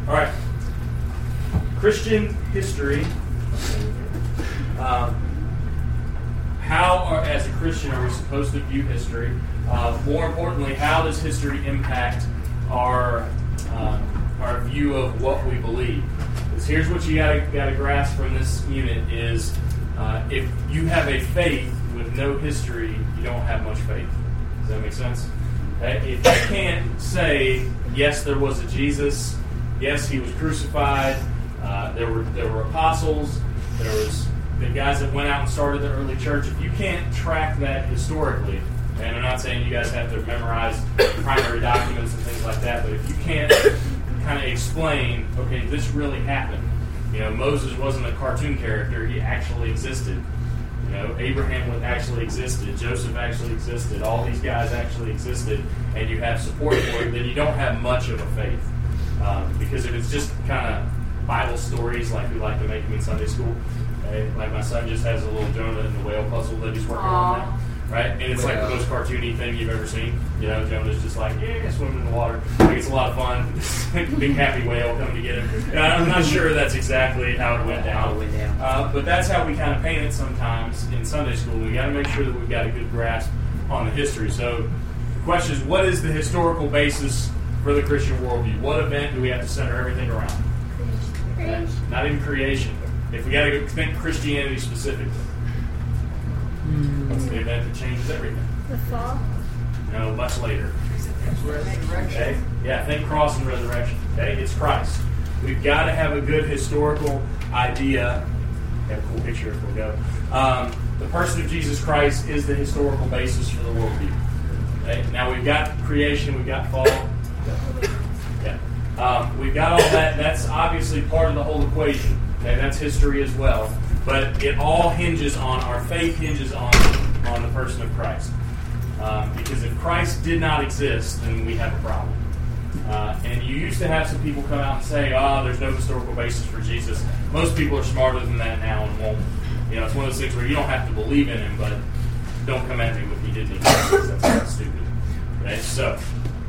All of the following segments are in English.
All right. Christian history. How, as a Christian, are we supposed to view history? More importantly, how does history impact our view of what we believe? Because here's what you got to grasp from this unit is if you have a faith with no history, you don't have much faith. Does that make sense? Okay? If you can't say, yes, there was a Jesus, yes, he was crucified, there were apostles, there was the guys that went out and started the early church. If you can't track that historically, and I'm not saying you guys have to memorize primary documents and things like that, but if you can't kind of explain, okay, this really happened. You know, Moses wasn't a cartoon character; he actually existed. You know, Abraham actually existed. Joseph actually existed. All these guys actually existed, and you have support for it. Then you don't have much of a faith, because if it's just kind of Bible stories like we like to make them in Sunday school. Okay? Like my son just has a little Jonah and the whale puzzle that he's working on now. Right? And it's like the most cartoony thing you've ever seen. You know, Jonah's just like, yeah, swimming in the water. Like, it's a lot of fun. Big happy whale coming to get him. And I'm not sure that's exactly how it went down. But that's how we kind of paint it sometimes in Sunday school. We got to make sure that we've got a good grasp on the history. So the question is, what is the historical basis for the Christian worldview? What event do we have to center everything around? Okay? Not even creation. If we got to think Christianity specifically, what's the event that changes everything? The fall? No, much later. Resurrection. Okay? Yeah, think cross and resurrection. Okay? It's Christ. We've got to have a good historical idea. Have a cool picture if we'll go. The person of Jesus Christ is the historical basis for the worldview. Okay? Now we've got creation, we've got fall. Yeah. We've got all that. That's obviously part of the whole equation. Okay, that's history as well. But it all hinges on, our faith hinges on the person of Christ. Because if Christ did not exist, then we have a problem. And you used to have some people come out and say, there's no historical basis for Jesus. Most people are smarter than that now and won't. You know, it's one of those things where you don't have to believe in him, but don't come at me with he didn't exist. That's kind of stupid. Okay, so,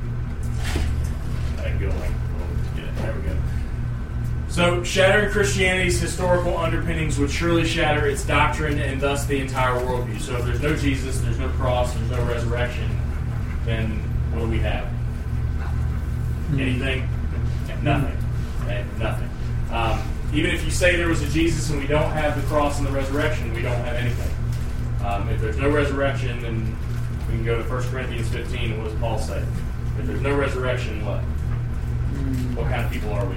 I can go like, there we go. So, shattering Christianity's historical underpinnings would surely shatter its doctrine and thus the entire worldview. So if there's no Jesus, there's no cross, there's no resurrection, then what do we have? Anything? Nothing. Okay? Nothing. Even if you say there was a Jesus and we don't have the cross and the resurrection, we don't have anything. If there's no resurrection, then we can go to 1 Corinthians 15, and what does Paul say? If there's no resurrection, what? What kind of people are we?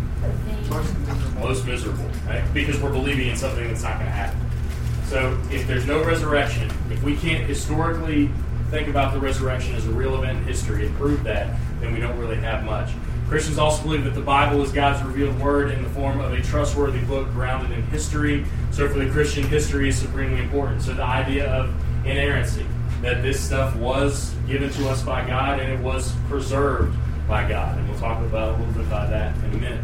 Most miserable, right? Because we're believing in something that's not going to happen. So if there's no resurrection, if we can't historically think about the resurrection as a real event in history and prove that, then we don't really have much. Christians also believe that the Bible is God's revealed word in the form of a trustworthy book grounded in history. So for the Christian, history is supremely important. So the idea of inerrancy, that this stuff was given to us by God and it was preserved by God. And we'll talk about a little bit about that in a minute.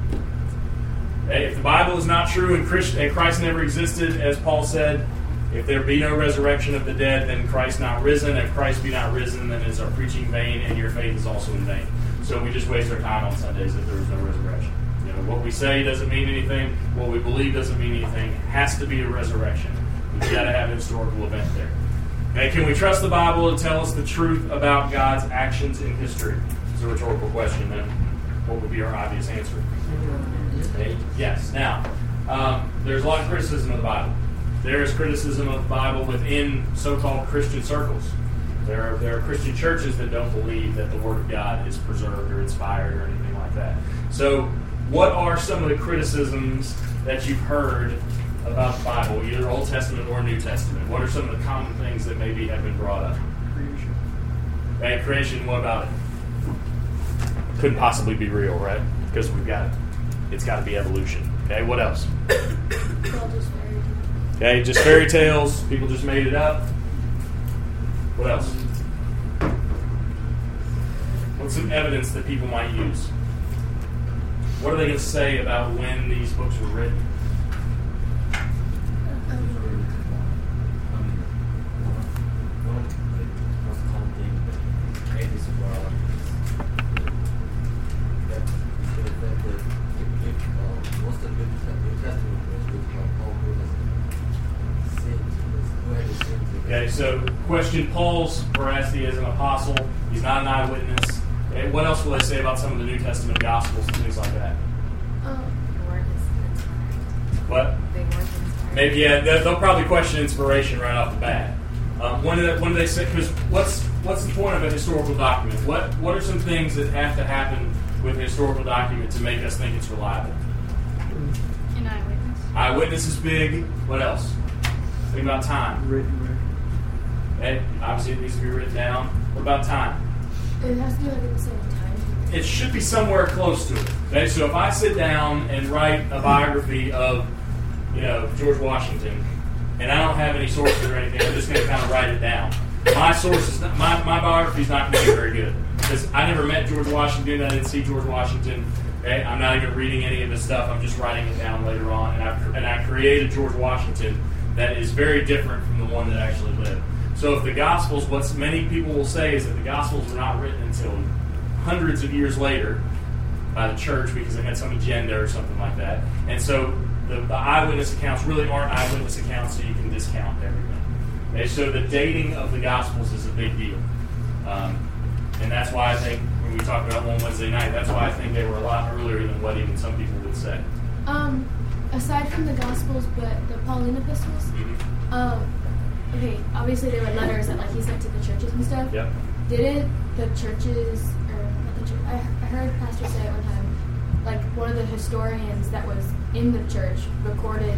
If the Bible is not true and Christ never existed, as Paul said, if there be no resurrection of the dead, then Christ not risen. If Christ be not risen, then is our preaching vain, and your faith is also in vain. So we just waste our time on Sundays if there is no resurrection. You know, what we say doesn't mean anything. What we believe doesn't mean anything. It has to be a resurrection. We've got to have a historical event there. Okay, can we trust the Bible to tell us the truth about God's actions in history? It's a rhetorical question, then. What would be our obvious answer? Okay. Yes. Now, there's a lot of criticism of the Bible. There is criticism of the Bible within so-called Christian circles. There are Christian churches that don't believe that the Word of God is preserved or inspired or anything like that. So, what are some of the criticisms that you've heard about the Bible, either Old Testament or New Testament? What are some of the common things that maybe have been brought up? Creation. Okay, creation, what about it? Couldn't possibly be real, right? Because it's got to be evolution. Okay, what else? Okay, just fairy tales. People just made it up. What else? What's some evidence that people might use? What are they going to say about when these books were written? question Paul's veracity as an apostle. He's not an eyewitness. Okay, what else will they say about some of the New Testament Gospels and things like that? What? Maybe, yeah, they'll probably question inspiration right off the bat. When do they say? Because what's the point of a historical document? What are some things that have to happen with a historical document to make us think it's reliable? An eyewitness. Eyewitness is big. What else? Think about time. Written record. Okay, obviously it needs to be written down. What about time? It has to be like at the same time. It should be somewhere close to it. Okay, so if I sit down and write a biography of, George Washington, and I don't have any sources or anything, I'm just going to kind of write it down. My biography is not going to be very good because I never met George Washington. I didn't see George Washington. Okay, I'm not even reading any of his stuff. I'm just writing it down later on, and I created George Washington that is very different from the one that actually lived. So if the Gospels, what many people will say is that the Gospels were not written until hundreds of years later by the church because they had some agenda or something like that. And so the eyewitness accounts really aren't eyewitness accounts, so you can discount everything. Okay, so the dating of the Gospels is a big deal. And that's why I think when we talk about one Wednesday night, that's why I think they were a lot earlier than what even some people would say. Aside from the Gospels, but the Pauline epistles, okay, obviously there were letters that he sent to the churches and stuff. Yep. Didn't the churches, or not the church, I heard Pastor say it one time, one of the historians that was in the church recorded,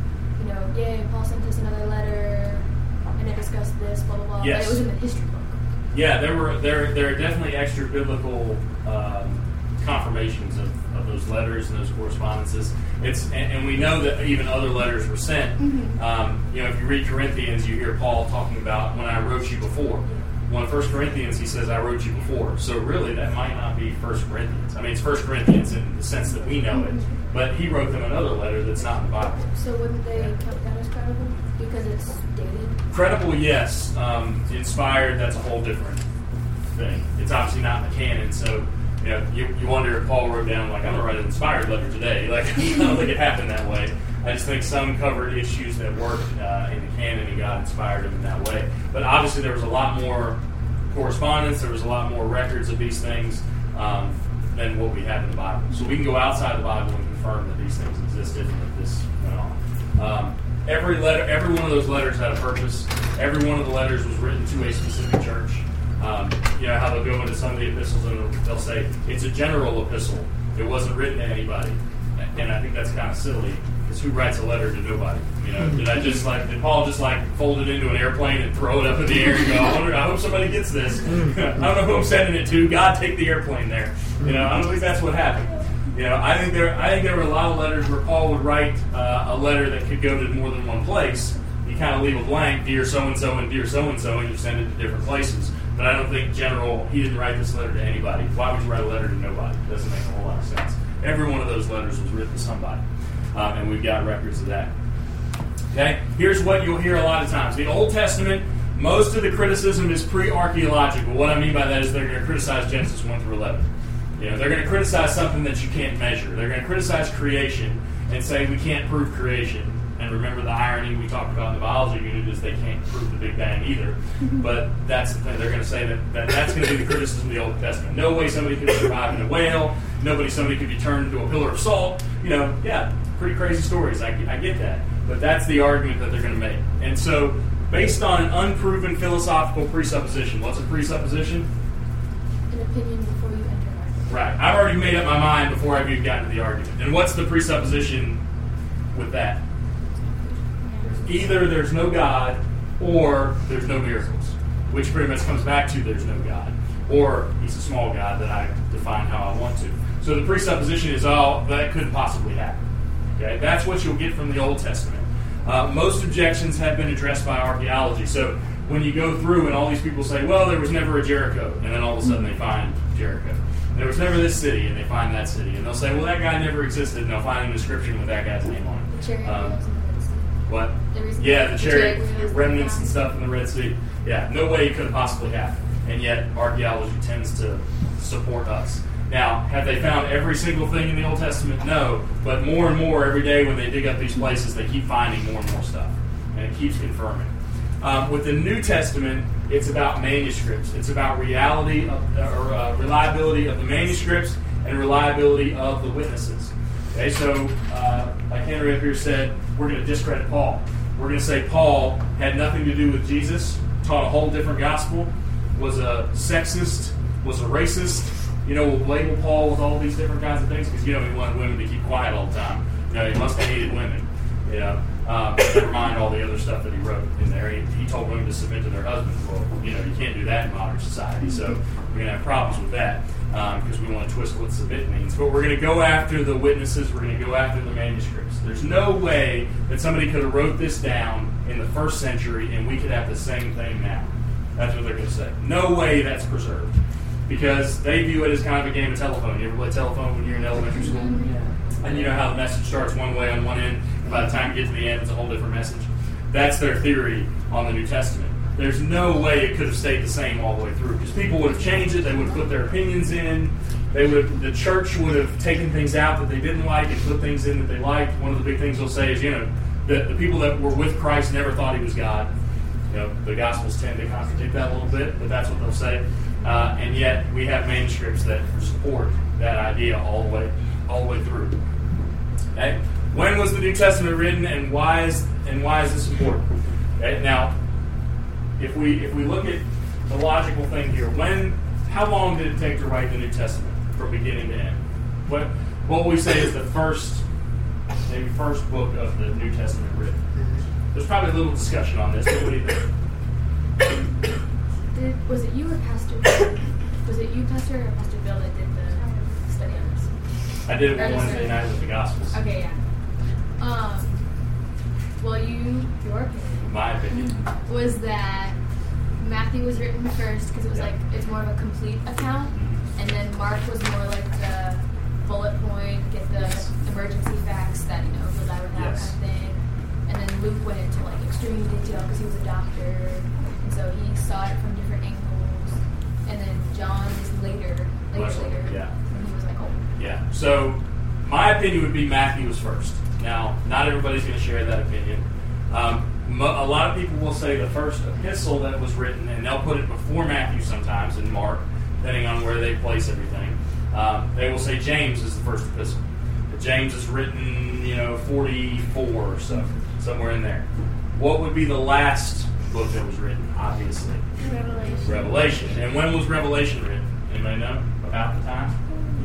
yay, Paul sent us another letter, and it discussed this, blah, blah, blah. Yes. But it was in the history book. Yeah, there are definitely extra biblical confirmations of those letters and those correspondences. And we know that even other letters were sent. Mm-hmm. If you read Corinthians, you hear Paul talking about when I wrote you before. Well, in 1 Corinthians, he says, I wrote you before. So really, that might not be 1 Corinthians. I mean, it's 1 Corinthians in the sense that we know it. But he wrote them another letter that's not in the Bible. So wouldn't they count that as credible? Because it's dated? Credible, yes. Inspired, that's a whole different thing. It's obviously not in the canon, so you wonder if Paul wrote down, I'm going to write an inspired letter today. I don't think it happened that way. I just think some covered issues that worked in the canon and God inspired them in that way. But obviously there was a lot more correspondence, there was a lot more records of these things than what we have in the Bible. So we can go outside the Bible and confirm that these things existed and that this went on. Every one of those letters had a purpose. Every one of the letters was written to a specific church. How they'll go into some of the epistles and they'll say, it's a general epistle. It wasn't written to anybody. And I think that's kind of silly. Because who writes a letter to nobody? Did Paul just fold it into an airplane and throw it up in the air and go, I hope somebody gets this. I don't know who I'm sending it to. God, take the airplane there. I don't think that's what happened. I think there were a lot of letters where Paul would write a letter that could go to more than one place. You kind of leave a blank, dear so-and-so and dear so-and-so, and you send it to different places. But I don't think he didn't write this letter to anybody. Why would you write a letter to nobody? It doesn't make a whole lot of sense. Every one of those letters was written to somebody. And we've got records of that. Okay? Here's what you'll hear a lot of times. The Old Testament, most of the criticism is pre-archaeological. What I mean by that is they're going to criticize Genesis 1 through 11. They're going to criticize something that you can't measure. They're going to criticize creation and say we can't prove creation. And remember the irony we talked about in the biology unit is they can't prove the Big Bang either. But that's the thing. They're going to say that's going to be the criticism of the Old Testament. No way somebody could survive in a whale. Somebody could be turned into a pillar of salt. Pretty crazy stories. I get that. But that's the argument that they're going to make. And so, based on an unproven philosophical presupposition, what's a presupposition? An opinion before you enter an argument. Right. I've already made up my mind before I've even gotten to the argument. And what's the presupposition with that? Either there's no God or there's no miracles, which pretty much comes back to there's no God. Or he's a small God that I define how I want to. So the presupposition is, that couldn't possibly happen. Okay, that's what you'll get from the Old Testament. Most objections have been addressed by archaeology. So when you go through and all these people say, well, there was never a Jericho, and then all of a sudden they find Jericho. There was never this city, and they find that city. And they'll say, well, that guy never existed, and they'll find an inscription with that guy's name on it. The chariot what? Yeah, the chariot remnants and stuff in the Red Sea. Yeah, no way it could have possibly happened. And yet archaeology tends to support us. Now, have they found every single thing in the Old Testament? No. But more and more every day when they dig up these places, they keep finding more and more stuff. And it keeps confirming. With the New Testament, it's about manuscripts. It's about reliability of the manuscripts and reliability of the witnesses. Okay, so like Henry up here said, we're going to discredit Paul. We're going to say Paul had nothing to do with Jesus, taught a whole different gospel, was a sexist, was a racist. We'll label Paul with all these different kinds of things because, he wanted women to keep quiet all the time. He must have hated women. Never mind all the other stuff that he wrote in there. He told women to submit to their husbands. Well, you can't do that in modern society. So we're going to have problems with that because we want to twist what submit means. But we're going to go after the witnesses. We're going to go after the manuscripts. There's no way that somebody could have wrote this down in the first century and we could have the same thing now. That's what they're going to say. No way that's preserved. Because they view it as kind of a game of telephone. You ever play telephone when you're in elementary school? Yeah. And you know how the message starts one way on one end, and by the time you get to the end, it's a whole different message? That's their theory on the New Testament. There's no way it could have stayed the same all the way through, because people would have changed it, they would have put their opinions in, the church would have taken things out that they didn't like and put things in that they liked. One of the big things they'll say is, the people that were with Christ never thought he was God. The Gospels tend to contradict that a little bit, but that's what they'll say. And yet we have manuscripts that support that idea all the way through. Okay? When was the New Testament written, and why is this important? Okay? Now, if we look at the logical thing here, how long did it take to write the New Testament from beginning to end? What we say is the first book of the New Testament written. There's probably a little discussion on this, but what do you think? Was it you or Pastor Bill? Was it you, Pastor, or Pastor Bill that did the study on this? I did it on Wednesday night with the Gospels. Okay, yeah. Well, your opinion. My opinion was that Matthew was written first because it was it's more of a complete account, and then Mark was more like the bullet point, get the emergency facts that live out kind of thing, and then Luke went into extreme detail because he was a doctor. So he saw it from different angles, and then John is later. Yeah. And he was like, oh. Yeah. So my opinion would be Matthew was first. Now, not everybody's going to share that opinion. A lot of people will say the first epistle that was written, and they'll put it before Matthew sometimes in Mark, depending on where they place everything. They will say James is the first epistle. James is written, 44 or so, somewhere in there. What would be the last book that was written? Obviously, Revelation. And when was Revelation written? Anybody know about the time?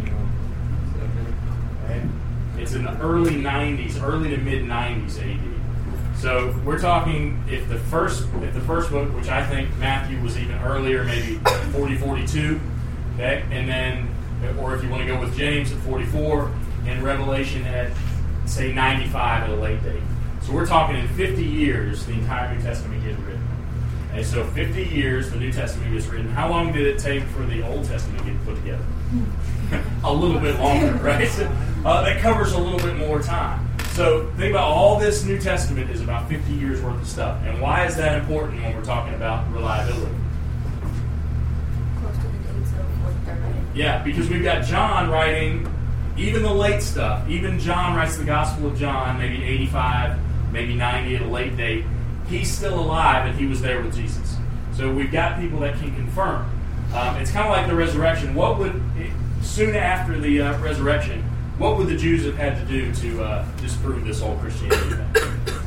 Okay. It's in the early to mid 90s AD. So we're talking if the first book, which I think Matthew was even earlier, maybe 40, 42, okay, and then, or if you want to go with James at 44, and Revelation at say 95 at a late date. So we're talking in 50 years the entire New Testament gets written. Okay, so 50 years the New Testament gets written. How long did it take for the Old Testament to get put together? A little bit longer, right? That covers a little bit more time. So think about all this New Testament is about 50 years worth of stuff. And why is that important when we're talking about reliability? Close to the dates of what they're writing. Yeah, because we've got John writing even the late stuff. Even John writes the Gospel of John, maybe 85, maybe 90 at a late date. He's still alive and he was there with Jesus. So we've got people that can confirm. It's kind of like the resurrection. Soon after the resurrection, what would the Jews have had to do to disprove this whole Christianity thing?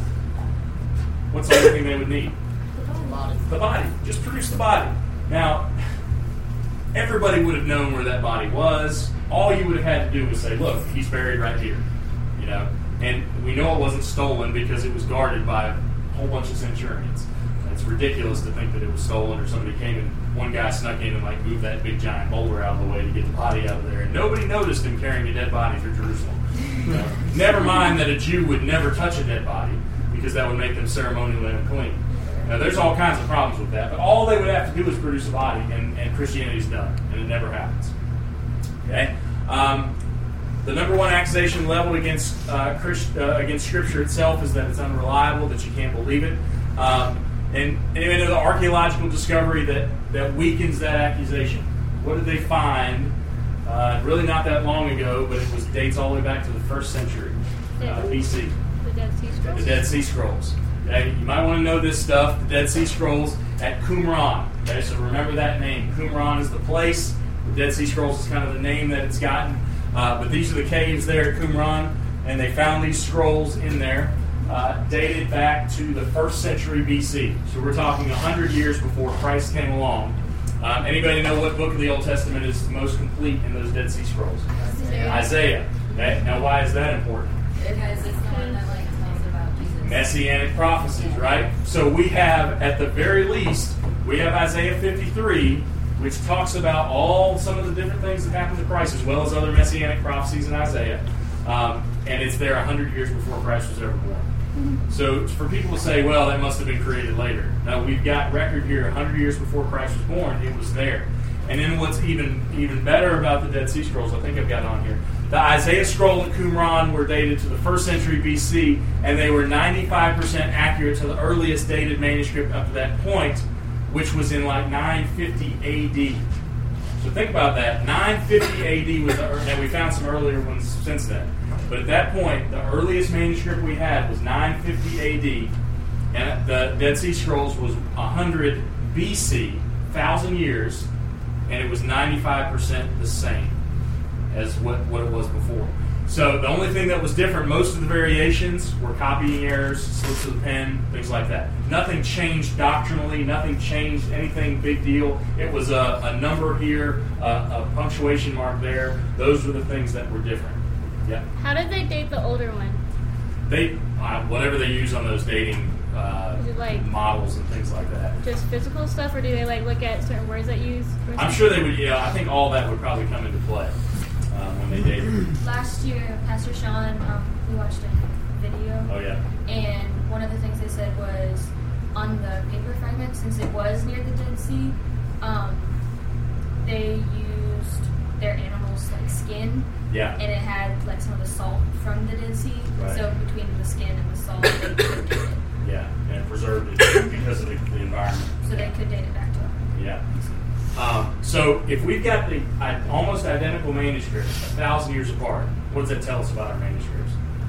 What's the only thing they would need? The body. Just produce the body. Now, everybody would have known where that body was. All you would have had to do was say, look, he's buried right here. And we know it wasn't stolen because it was guarded by a whole bunch of centurions. It's ridiculous to think that it was stolen or somebody came and one guy snuck in and moved that big giant boulder out of the way to get the body out of there. And nobody noticed him carrying a dead body through Jerusalem. Never mind that a Jew would never touch a dead body because that would make them ceremonially unclean. Now, there's all kinds of problems with that, but all they would have to do is produce a body, and Christianity's done, and it never happens. Okay? The number one accusation leveled against Scripture itself is that it's unreliable, that you can't believe it. And even the archaeological discovery that weakens that accusation. What did they find? Really not that long ago, but it dates all the way back to the 1st century BC. The Dead Sea Scrolls. The Dead Sea Scrolls. Okay? You might want to know this stuff, the Dead Sea Scrolls at Qumran. Okay, so remember that name. Qumran is the place. The Dead Sea Scrolls is kind of the name that it's gotten. But these are the caves there at Qumran, and they found these scrolls in there, dated back to the 1st century BC. So we're talking 100 years before Christ came along. Anybody know what book of the Old Testament is most complete in those Dead Sea Scrolls? Isaiah. Okay, now why is that important? Because it's the one that tells about Jesus. Messianic prophecies, right? So we have, at the very least, we have Isaiah 53, which talks about some of the different things that happened to Christ, as well as other Messianic prophecies in Isaiah. And it's there 100 years before Christ was ever born. So for people to say, well, that must have been created later. No, we've got record here 100 years before Christ was born. It was there. And then what's even better about the Dead Sea Scrolls, I think I've got on here, the Isaiah scroll at Qumran were dated to the 1st century BC, and they were 95% accurate to the earliest dated manuscript up to that point, which was in like 950 AD. So think about that. 950 AD was and we found some earlier ones since then. But at that point, the earliest manuscript we had was 950 AD, and the Dead Sea Scrolls was 100 BC, 1,000 years, and it was 95% the same as what it was before. So the only thing that was different, most of the variations were copying errors, slips of the pen, things like that. Nothing changed doctrinally, nothing changed anything big deal. It was a number here, a punctuation mark there. Those were the things that were different. Yeah. How did they date the older one? They whatever they use on those dating Is it like models and things like that. just physical stuff, or do they like look at certain words that use? I'm sure they would. Yeah, I think all that would probably come into play when they dated. Last year, Pastor Sean, we watched a video. Oh yeah. And one of the things they said was on the paper fragment, since it was near the Dead Sea, they used their animals' like skin. Yeah. And it had like some of the salt from the Dead Sea. Right. So between the skin and the salt, they could date it. Yeah, and it preserved it because of the environment. So they could date it back to it. Yeah. So if we've got the almost identical manuscripts 1,000 years apart, what does that tell us about our manuscripts?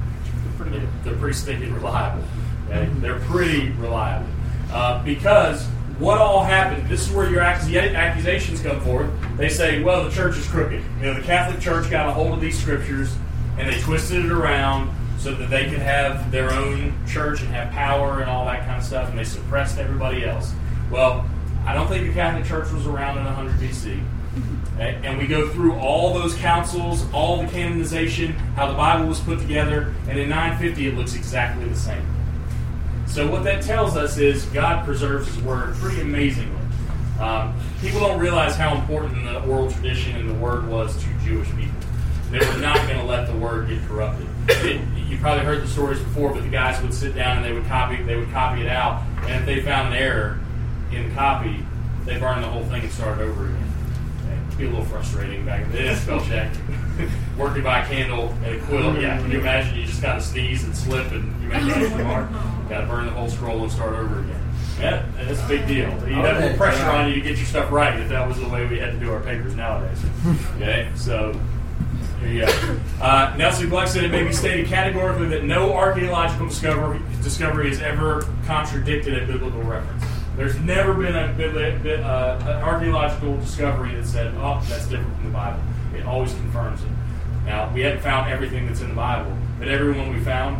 They're pretty stinking reliable. Okay? They're pretty reliable. Because what all happened, this is where your accusations come forth. They say, well, the church is crooked. The Catholic Church got a hold of these scriptures and they twisted it around so that they could have their own church and have power and all that kind of stuff, and they suppressed everybody else. Well, I don't think the Catholic Church was around in 100 BC. Okay? And we go through all those councils, all the canonization, how the Bible was put together, and in 950 it looks exactly the same. So what that tells us is God preserves His Word pretty amazingly. People don't realize how important the oral tradition and the Word was to Jewish people. They were not going to let the Word get corrupted. You probably heard the stories before, but the guys would sit down and they would copy it out, and if they found an error in the copy, they burned the whole thing and started over again. It'd be a little frustrating back in the day. Spell check. Working by a candle and a quill. Yeah, can you imagine you just kind of sneeze and slip and you make a mark? Got to burn the whole scroll and start over again. Yeah, and it's a big deal. You have more pressure on you to get your stuff right if that was the way we had to do our papers nowadays. Okay, so here you go. Nelson Gluck said it may be stated categorically that no archaeological discovery has ever contradicted a biblical reference. There's never been an archaeological discovery that said, oh, that's different from the Bible. It always confirms it. Now, we haven't found everything that's in the Bible, but everyone we found,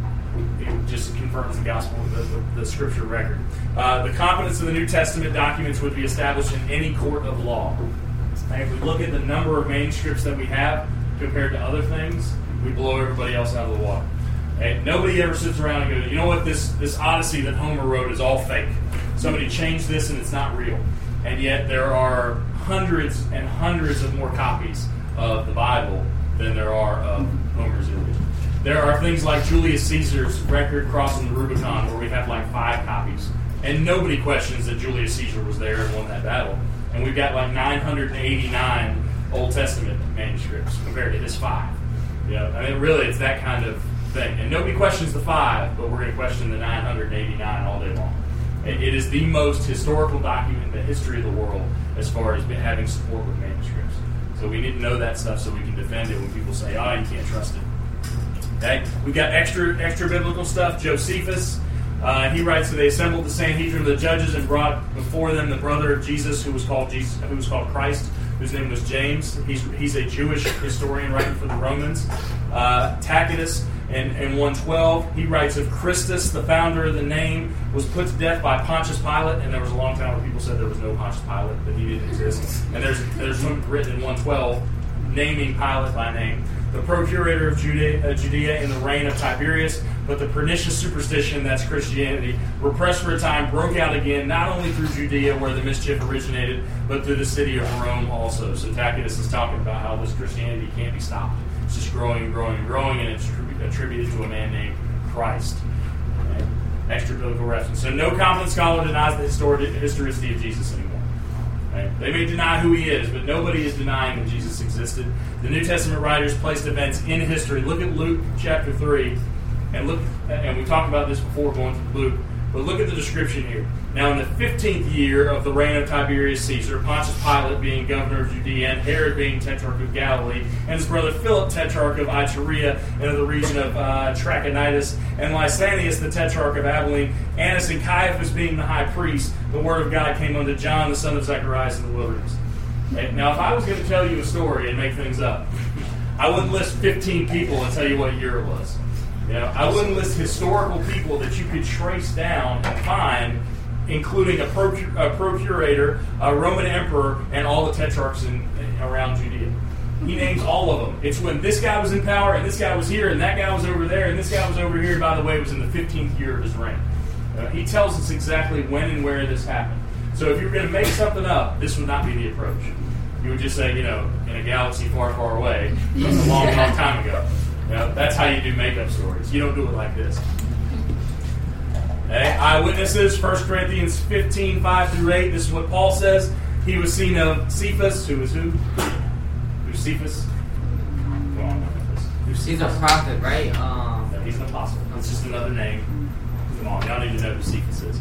it just confirms the gospel, the scripture record. The competence of the New Testament documents would be established in any court of law. And if we look at the number of manuscripts that we have compared to other things, we blow everybody else out of the water. And nobody ever sits around and goes, you know what, this Odyssey that Homer wrote is all fake. Somebody changed this and it's not real. And yet there are hundreds and hundreds of more copies of the Bible than there are of Homer's Iliad. There are things like Julius Caesar's record crossing the Rubicon where we have like 5 copies. And nobody questions that Julius Caesar was there and won that battle. And we've got like 989 Old Testament manuscripts compared to his 5. I mean, really, it's that kind of thing. And nobody questions the 5, but we're going to question the 989 all day long. It is the most historical document in the history of the world as far as having support with manuscripts. So we need to know that stuff so we can defend it when people say, oh, you can't trust it. Okay? We've got extra biblical stuff. Josephus, He writes that they assembled the Sanhedrin of the judges and brought before them the brother of Jesus, who was called Christ, whose name was James. He's a Jewish historian writing for the Romans. Tacitus, in 112, he writes of Christus, the founder of the name, was put to death by Pontius Pilate, and there was a long time where people said there was no Pontius Pilate, that he didn't exist. And there's something written in 112 naming Pilate by name. The procurator of Judea in the reign of Tiberius, but the pernicious superstition, that's Christianity, repressed for a time, broke out again, not only through Judea where the mischief originated, but through the city of Rome also. So Tacitus is talking about how this Christianity can't be stopped. It's just growing and growing and growing, and it's attributed to a man named Christ. Okay? Extra biblical reference. So no competent scholar denies the historicity of Jesus anymore. Right? They may deny who he is, but nobody is denying that Jesus existed. The New Testament writers placed events in history. Look at Luke chapter 3, and we talked about this before going through Luke, but look at the description here. Now, in the 15th year of the reign of Tiberius Caesar, Pontius Pilate being governor of Judea, and Herod being tetrarch of Galilee, and his brother Philip, tetrarch of Iturea and of the region of Trachonitis, and Lysanias, the tetrarch of Abilene, Annas and Caiaphas being the high priest, the word of God came unto John, the son of Zacharias, in the wilderness. Okay? Now, if I was going to tell you a story and make things up, I wouldn't list 15 people and tell you what year it was. You know, I wouldn't list historical people that you could trace down and find, including a procurator, a Roman emperor, and all the tetrarchs around Judea. He names all of them. It's when this guy was in power, and this guy was here, and that guy was over there, and this guy was over here. By the way, it was in the 15th year of his reign. He tells us exactly when and where this happened. So if you were going to make something up, this would not be the approach. You would just say, in a galaxy far, far away, a long, long time ago. That's how you do make-up stories. You don't do it like this. Okay. Eyewitnesses, 1 Corinthians 15, 5-8. This is what Paul says. He was seen of Cephas. Who is who? Who's Cephas? Come on. He's a prophet, right? No, he's an apostle. It's just another name. Come on, y'all need to know who Cephas is.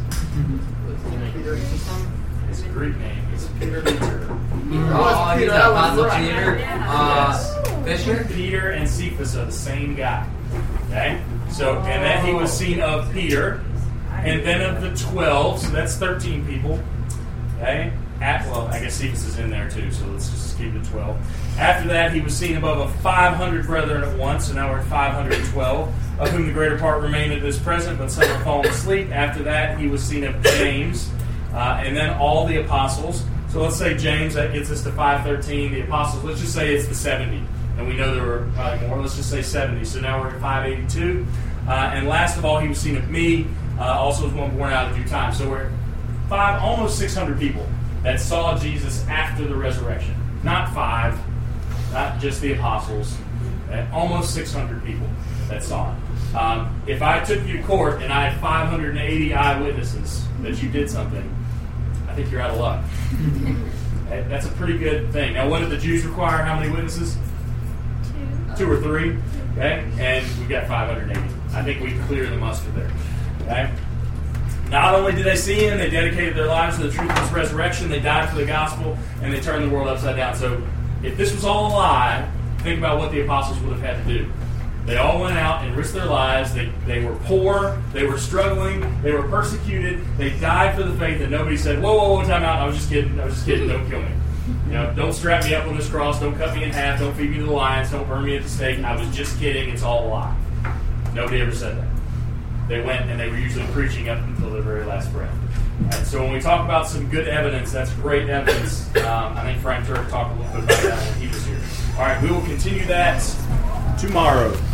It's a Greek name. It's Peter. He's the apostle Peter. Yes. Fisher? Peter and Cephas are the same guy. Okay? So, and then he was seen of Peter, and then of the 12, so that's 13 people. Okay? I guess Cephas is in there too, so let's just keep it 12. After that, he was seen above 500 brethren at once, so now we're at 512, of whom the greater part remain at this present, but some are fallen asleep. After that, he was seen of James, and then all the apostles. So let's say James, that gets us to 513. The apostles, let's just say it's the 70. And we know there were probably more. Let's just say 70. So now we're at 582. And last of all, he was seen of me, also as one born out of due time. So we're at almost 600 people that saw Jesus after the resurrection. Not 5, not just the apostles. Almost 600 people that saw it. If I took you to court and I had 580 eyewitnesses that you did something, I think you're out of luck. That's a pretty good thing. Now, what did the Jews require? How many witnesses? 2 or 3. Okay? And we got 580. I think we clear the muster there. Okay? Not only did they see him, they dedicated their lives to the truth of his resurrection, they died for the gospel, and they turned the world upside down. So, if this was all a lie, think about what the apostles would have had to do. They all went out and risked their lives. They were poor. They were struggling. They were persecuted. They died for the faith, and nobody said, whoa, time out. I was just kidding. Don't kill me. Don't strap me up on this cross. Don't cut me in half. Don't feed me to the lions. Don't burn me at the stake. I was just kidding. It's all a lie. Nobody ever said that. They went, and they were usually preaching up until their very last breath. Right, so when we talk about some good evidence, that's great evidence. I think Frank Turk talked a little bit about that when he was here. All right, we will continue that tomorrow.